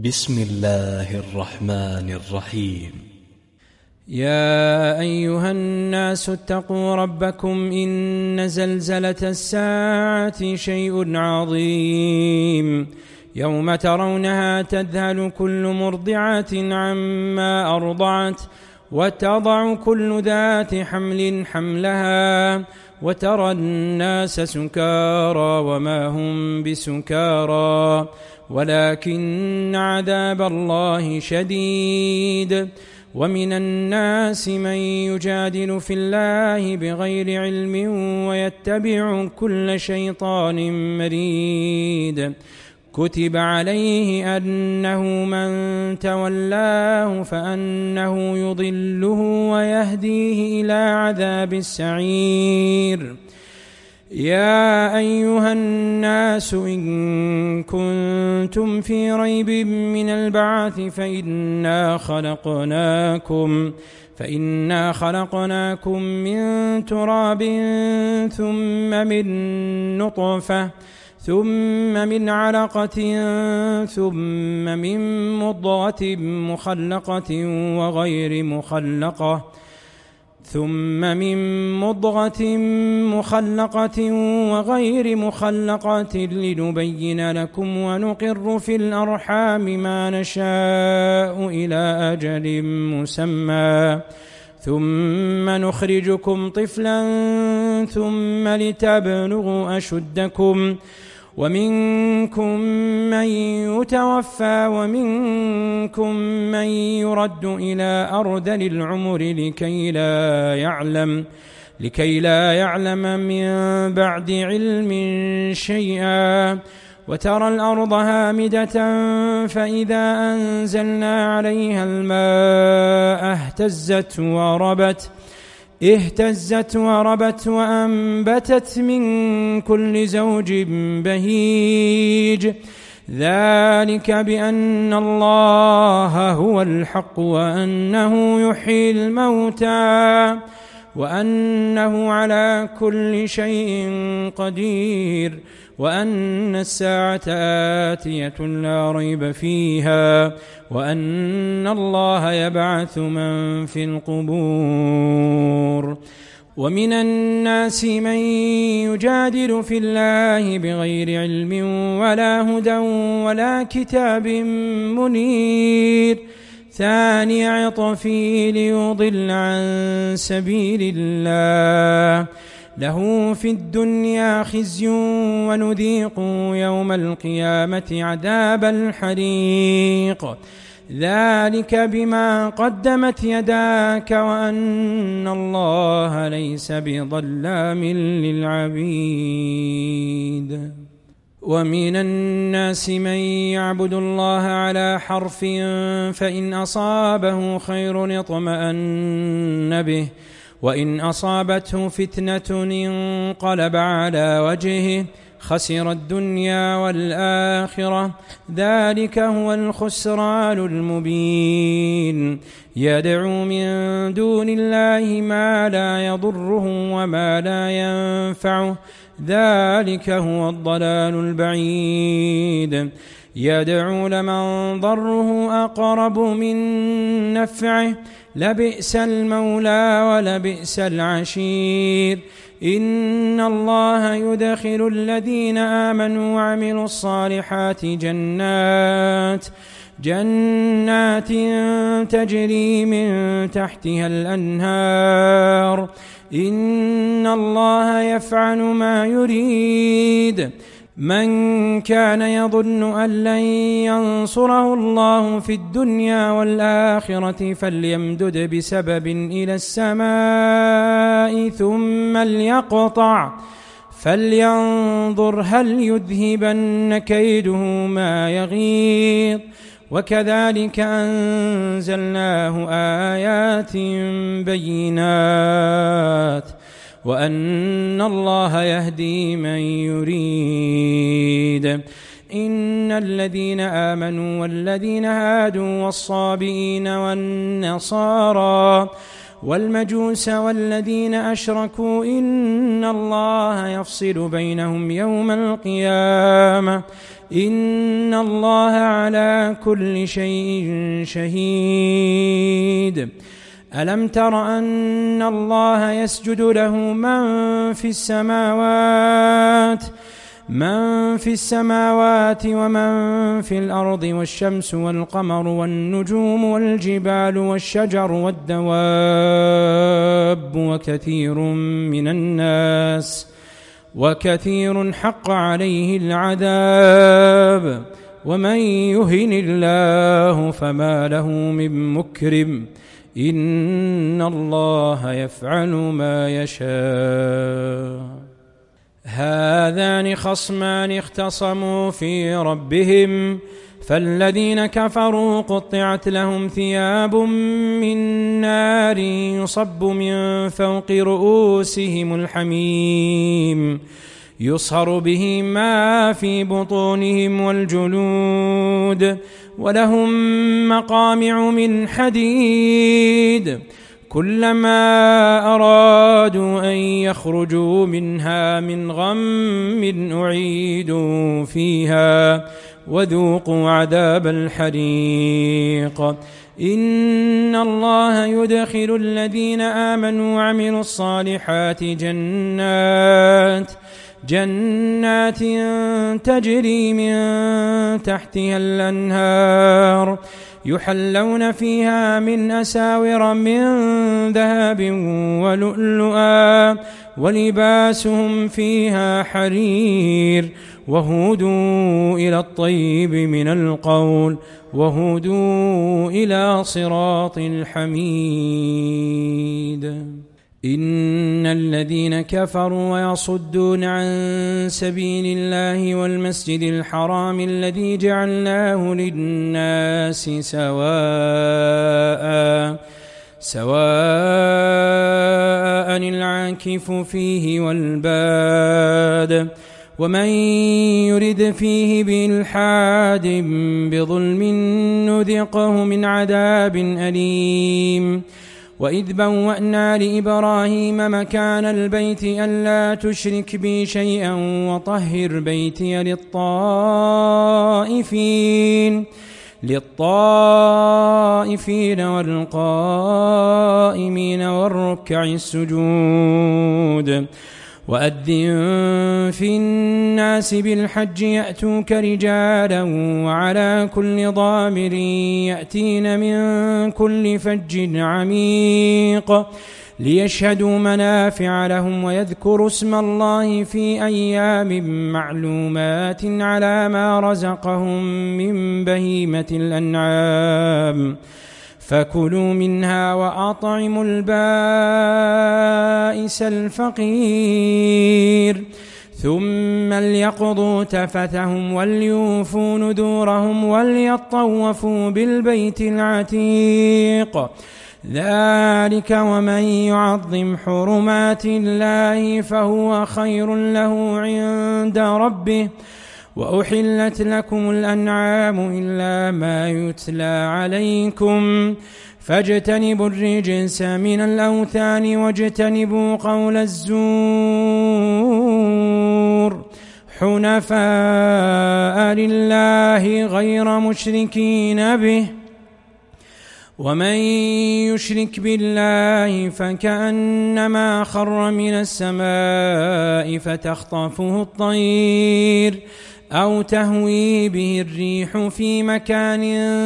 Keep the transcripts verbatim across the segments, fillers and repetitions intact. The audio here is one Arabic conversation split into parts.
بسم الله الرحمن الرحيم. يا أيها الناس اتقوا ربكم إن زلزلة الساعة شيء عظيم يوم ترونها تذهل كل مرضعة عما أرضعت وتضع كل ذات حمل حملها وترى الناس سكارى وما هم بسكارى ولكن عذاب الله شديد. ومن الناس من يجادل في الله بغير علم ويتبع كل شيطان مريد. كتب عليه أنه من تولاه فأنه يضله ويهديه إلى عذاب السعير. يا أيها الناس إن كنتم في ريب من البعث فإنا خلقناكم فإنا خلقناكم من تراب ثم من نطفة ثم من علقة ثم من مضغة مخلقة وغير مخلقة ثم من مضغة مخلقة وغير مخلقة لنبين لكم ونقر في الأرحام ما نشاء إلى أجل مسمى ثم نخرجكم طفلا ثم لتبلغوا أشدكم ومنكم من يتوفى ومنكم من يرد إلى أرذل العمر لكي لا يعلم لكي لا يعلم من بعد علم شيئا. وترى الأرض هامدة فإذا أنزلنا عليها الماء اهتزت وربت اهتزت وربت وأنبتت من كل زوج بهيج. ذلك بأن الله هو الحق وأنه يحيي الموتى وأنه على كل شيء قدير وأن الساعة آتية لا ريب فيها وأن الله يبعث من في القبور. ومن الناس من يجادل في الله بغير علم ولا هدى ولا كتاب منير ثاني عطفه ليضل عن سبيل الله له في الدنيا خزي ونذيقه يوم القيامة عذاب الحريق. ذلك بما قدمت يداك وأن الله ليس بظلام للعبيد. ومن الناس من يعبد الله على حرف فإن أصابه خير اطمأن به وإن أصابته فتنة انقلب على وجهه خسر الدنيا والآخرة ذلك هو الخسران المبين. يدعو من دون الله ما لا يضره وما لا ينفعه ذلك هو الضلال البعيد. يدعو لمن ضره أقرب من نفعه لبئس المولى ولبئس العشير. إن الله يدخل الذين آمنوا وعملوا الصالحات جنات جنات تجري من تحتها الأنهار إن الله يفعل ما يريد. من كان يظن أن لن ينصره الله في الدنيا والآخرة فليمدد بسبب إلى السماء ثم ليقطع فلينظر هل يذهبن كيده ما يغيظ. وكذلك أنزلناه آيات بينات وأن الله يهدي من يريد. إن الذين آمنوا والذين هادوا والصابئين والنصارى والمجوس والذين أشركوا إن الله يفصل بينهم يوم القيامة إن الله على كل شيء شهيد. ألم تر أن الله يسجد له من في السماوات من في السماوات ومن في الأرض والشمس والقمر والنجوم والجبال والشجر والدواب وكثير من الناس وكثير حق عليه العذاب ومن يهن الله فما له من مكرم إن الله يفعل ما يشاء. هذان خصمان اختصموا في ربهم فالذين كفروا قطعت لهم ثياب من نار يصب من فوق رؤوسهم الحميم يصهر به ما في بطونهم والجلود ولهم مقامع من حديد كلما أرادوا أن يخرجوا منها من غم أعيدوا فيها وذوقوا عذاب الحريق. إن الله يدخل الذين آمنوا وعملوا الصالحات جنات جنات تجري من تحتها الأنهار يحلون فيها من أساور من ذهب ولؤلؤا ولباسهم فيها حرير وهدوا إلى الطيب من القول وهدوا إلى صراط الحميد. إن الذين كفروا ويصدون عن سبيل الله والمسجد الحرام الذي جعلناه للناس سواء سواء العاكف فيه والباد ومن يرد فيه بإلحاد بظلم نذقه من عذاب أليم. وإذ بوأنا لإبراهيم مكان البيت ألا تشرك بي شيئا وطهر بيتي للطائفين للطائفين والقائمين والركع السجود. وأذن في الناس بالحج يأتوك رجالا وعلى كل ضامر يأتين من كل فج عميق ليشهدوا منافع لهم ويذكروا اسم الله في أيام معلومات على ما رزقهم من بهيمة الأنعام فكلوا منها وأطعموا البائس الفقير ثم ليقضوا تفثهم وليوفوا نذورهم وليطوفوا بالبيت العتيق ذلك ومن يعظم حرمات الله فهو خير له عند ربه. وأحلت لكم الأنعام إلا ما يتلى عليكم فاجتنبوا الرجس من الأوثان واجتنبوا قول الزور حنفاء لله غير مشركين به ومن يشرك بالله فكأنما خر من السماء فتخطفه الطير أو تهوي به الريح في مكان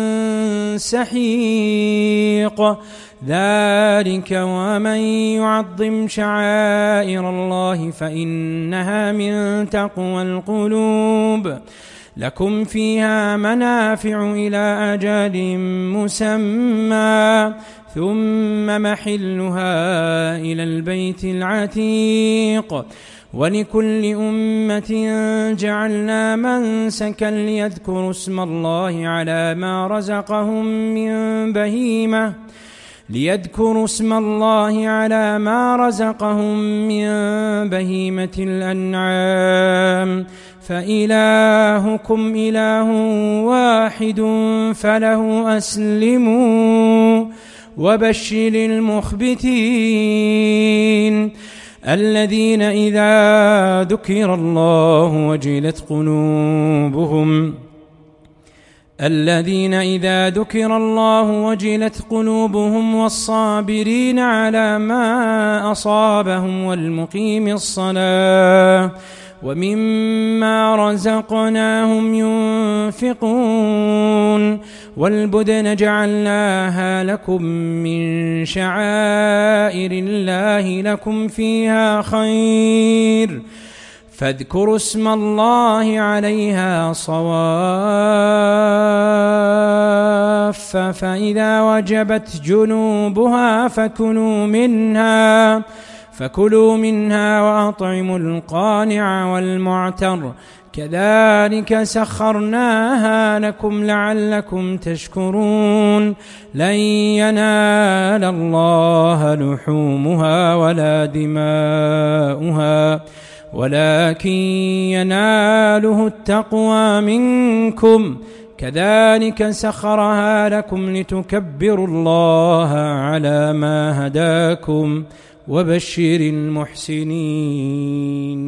سحيق ذلك ومن يعظم شعائر الله فإنها من تقوى القلوب. لكم فيها منافع إلى أجل مسمى ثم محلها إلى البيت العتيق ولكل أمة جعلنا منسكا ليذكروا اسم الله على ما رزقهم من بهيمة ليذكروا اسم الله على ما رزقهم من بهيمة الأنعام فإلهكم إله واحد فله أسلموا وبشر المخبتين الذين إذا ذكر الله وجلت قلوبهم الذين إذا ذكر الله وجلت قلوبهم والصابرين على ما أصابهم والمقيم الصلاة ومما رزقناهم ينفقون والبدن جعلناها لكم من شعائر الله لكم فيها خير فاذكروا اسم الله عليها صواف فإذا وجبت جنوبها فكلوا منها فكلوا منها وأطعموا القانع والمعتر كذلك سخرناها لكم لعلكم تشكرون لن ينال الله لحومها ولا دماؤها ولكن يناله التقوى منكم كذلك سخرها لكم لتكبروا الله على ما هداكم وبشر المحسنين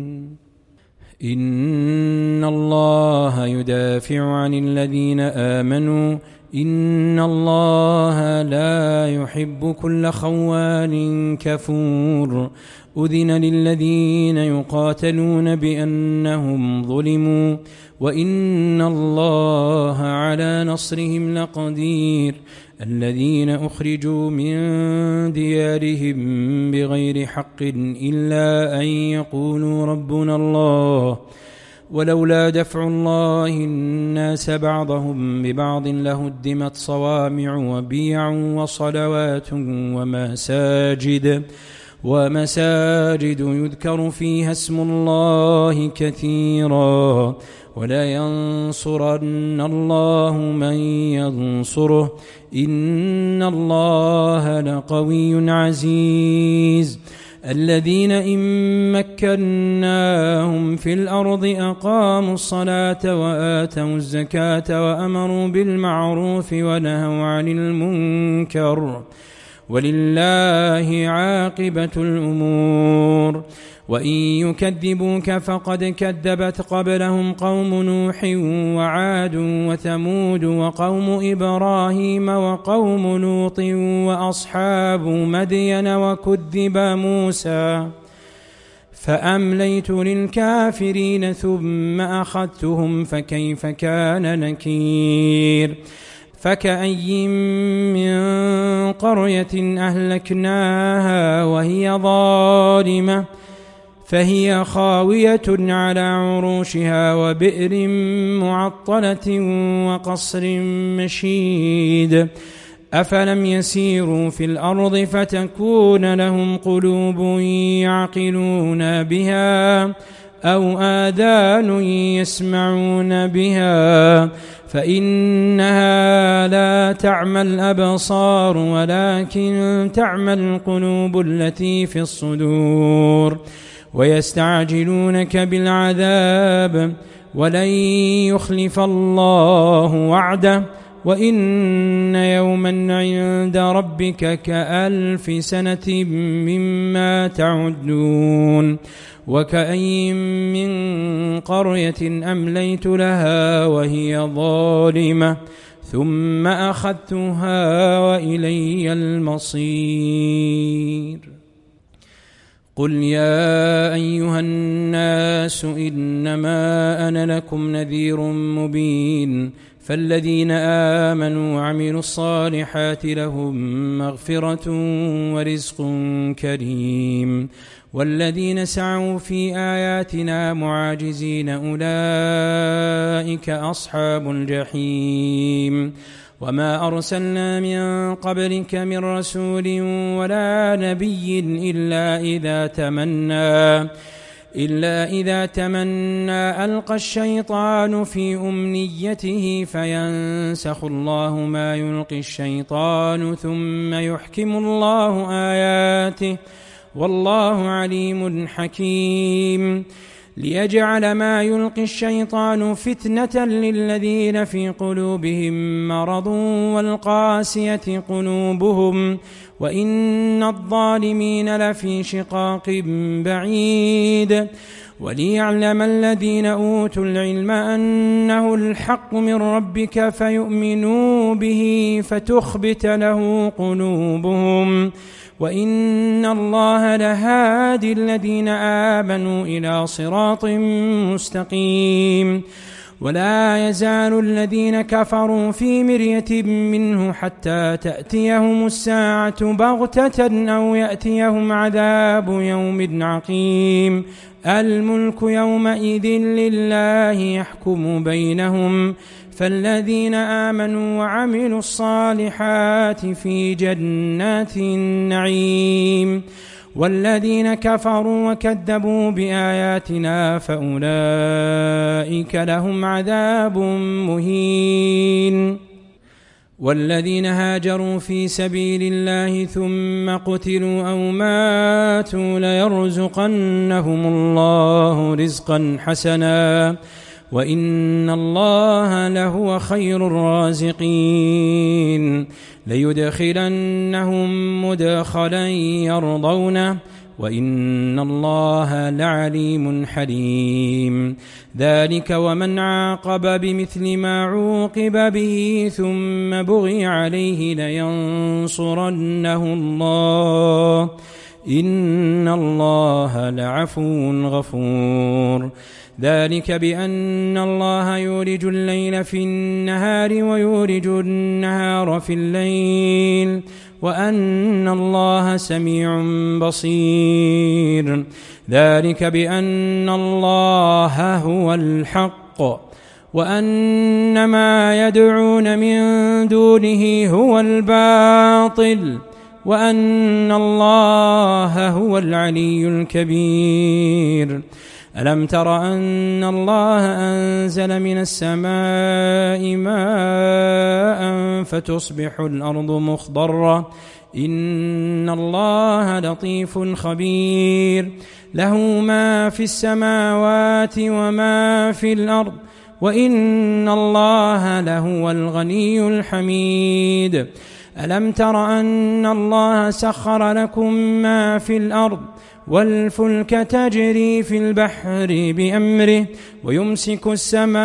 إن الله يدافع عن الذين آمنوا إن الله لا يحب كل خوان كفور أذن للذين يقاتلون بأنهم ظلموا وإن الله على نصرهم لقدير الذين أخرجوا من ديارهم بغير حق إلا أن يقولوا ربنا الله ولولا دفع الله الناس بعضهم ببعض لهدمت صوامع وبيع وصلوات ومساجد ومساجد يذكر فيها اسم الله كثيرا ولا ينصرن الله من ينصره إن الله لقوي عزيز الذين إن مكناهم في الأرض أقاموا الصلاة وآتوا الزكاة وأمروا بالمعروف ونهوا عن المنكر ولله عاقبة الأمور وإن يكذبوك فقد كذبت قبلهم قوم نوح وعاد وثمود وقوم إبراهيم وقوم لوط وأصحاب مدين وكذب موسى فأمليت للكافرين ثم أخذتهم فكيف كان نكير فكأي من قرية أهلكناها وهي ظالمة فهي خاوية على عروشها وبئر معطلة وقصر مشيد أفلم يسيروا في الأرض فتكون لهم قلوب يعقلون بها أو آذان يسمعون بها فإنها لا تعمى الأبصار ولكن تعمى القلوب التي في الصدور ويستعجلونك بالعذاب ولن يخلف الله وعده وإن يوما عند ربك كألف سنة مما تعدون وكأي من قرية أمليت لها وهي ظالمة ثم أخذتها وإلي المصير قل يا أيها الناس إنما أنا لكم نذير مبين فالذين آمنوا وعملوا الصالحات لهم مغفرة ورزق كريم والذين سعوا في آياتنا معاجزين أولئك أصحاب الجحيم وما أرسلنا من قبلك من رسول ولا نبي إلا إذا تمنى إلا إذا تمنى ألقى الشيطان في أمنيته فينسخ الله ما يلقي الشيطان ثم يحكم الله آياته والله عليم حكيم ليجعل ما يلقي الشيطان فتنة للذين في قلوبهم مرض والقاسية قلوبهم وإن الظالمين لفي شقاق بعيد وليعلم الذين أوتوا العلم أنه الحق من ربك فيؤمنوا به فتخبت له قلوبهم وإن الله لهادي الذين آمنوا إلى صراط مستقيم ولا يزال الذين كفروا في مرية منه حتى تأتيهم الساعة بغتة أو يأتيهم عذاب يوم عقيم الملك يومئذ لله يحكم بينهم فالذين آمنوا وعملوا الصالحات في جنات النعيم والذين كفروا وكذبوا بآياتنا فأولئك لهم عذاب مهين والذين هاجروا في سبيل الله ثم قتلوا أو ماتوا ليرزقنهم الله رزقا حسنا وإن الله لهو خير الرازقين ليدخلنهم مدخلا يرضونه وإن الله لعليم حليم ذلك ومن عاقب بمثل ما عوقب به ثم بغي عليه لينصرنه الله إن الله لعفو غفور ذلك بأن الله يولج الليل في النهار ويولج النهار في الليل وأن الله سميع بصير ذلك بأن الله هو الحق وأن ما يدعون من دونه هو الباطل وأن الله هو العلي الكبير ألم تر أن الله أنزل من السماء ماء فتصبح الأرض مخضرة إن الله لطيف خبير له ما في السماوات وما في الأرض وإن الله لهو الغني الحميد ألم تر أن الله سخر لكم ما في الأرض والفلك تجري في البحر بأمره ويمسك السماء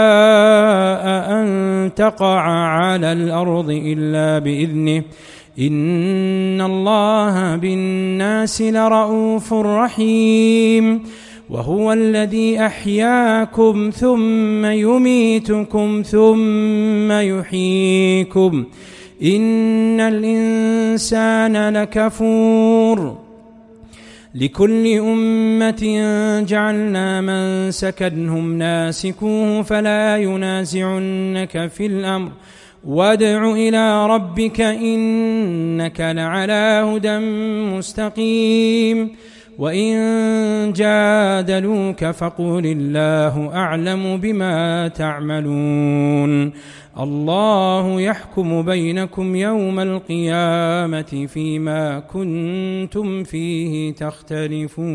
أن تقع على الأرض إلا بإذنه إن الله بالناس لرؤوف رحيم وهو الذي أحياكم ثم يميتكم ثم يحييكم إن الإنسان لكفور لكل أمة جعلنا منسكا هم ناسكوه فلا ينازعنك في الأمر وادع إلى ربك إنك لعلى هدى مستقيم وإن جادلوك فقل الله أعلم بما تعملون الله يحكم بينكم يوم القيامة فيما كنتم فيه تختلفون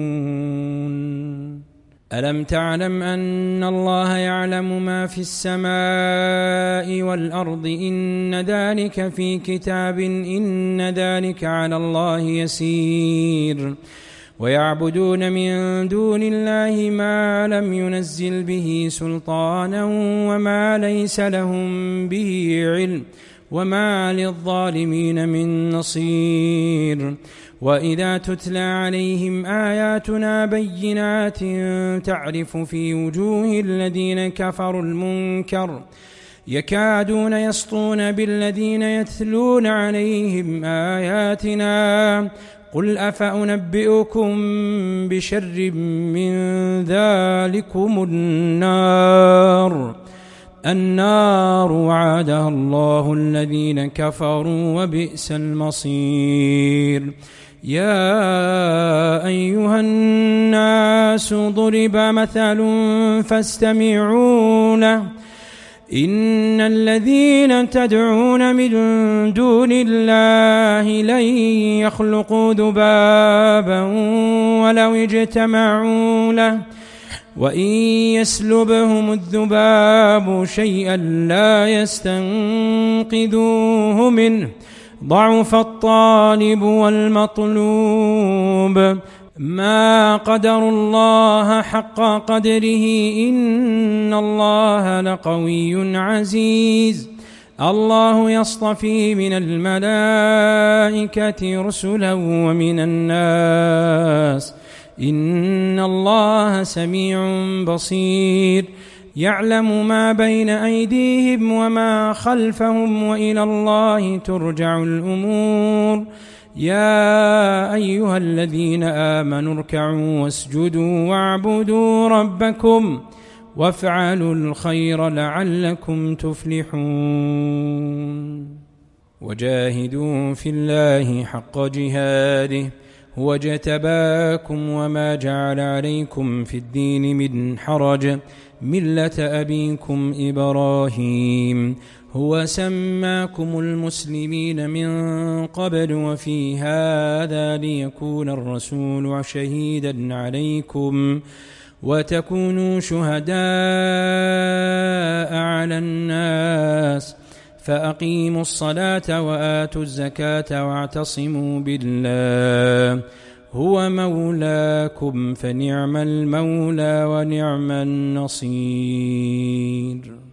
ألم تعلم أن الله يعلم ما في السماء والأرض إن ذلك في كتاب إن ذلك على الله يسير ويعبدون من دون الله ما لم ينزل به سلطانا وما ليس لهم به علم وما للظالمين من نصير وإذا تتلى عليهم آياتنا بينات تعرف في وجوه الذين كفروا المنكر يكادون يسطون بالذين يتلون عليهم آياتنا قل أفأنبئكم بشر من ذلكم النار النار وعدها الله الذين كفروا وبئس المصير يا أيها الناس ضرب مثل فاستمعوا له إن الذين تدعون من دون الله لن يخلقوا ذبابا ولو اجتمعوا له وإن يسلبهم الذباب شيئا لا يستنقذوه منه ضعف الطالب والمطلوب ما قدروا الله حق قدره إن الله لقوي عزيز الله يصطفي من الملائكة رسلا ومن الناس إن الله سميع بصير يعلم ما بين أيديهم وما خلفهم وإلى الله ترجع الأمور يا أيها الذين آمنوا اركعوا واسجدوا واعبدوا ربكم وافعلوا الخير لعلكم تفلحون وجاهدوا في الله حق جهاده هو اجتباكم وما جعل عليكم في الدين من حرج ملة أبيكم إبراهيم هو سماكم المسلمين من قبل وفي هذا ليكون الرسول شهيدا عليكم وتكونوا شهداء على الناس فأقيموا الصلاة وآتوا الزكاة واعتصموا بالله هو مولاكم فنعم المولى ونعم النصير.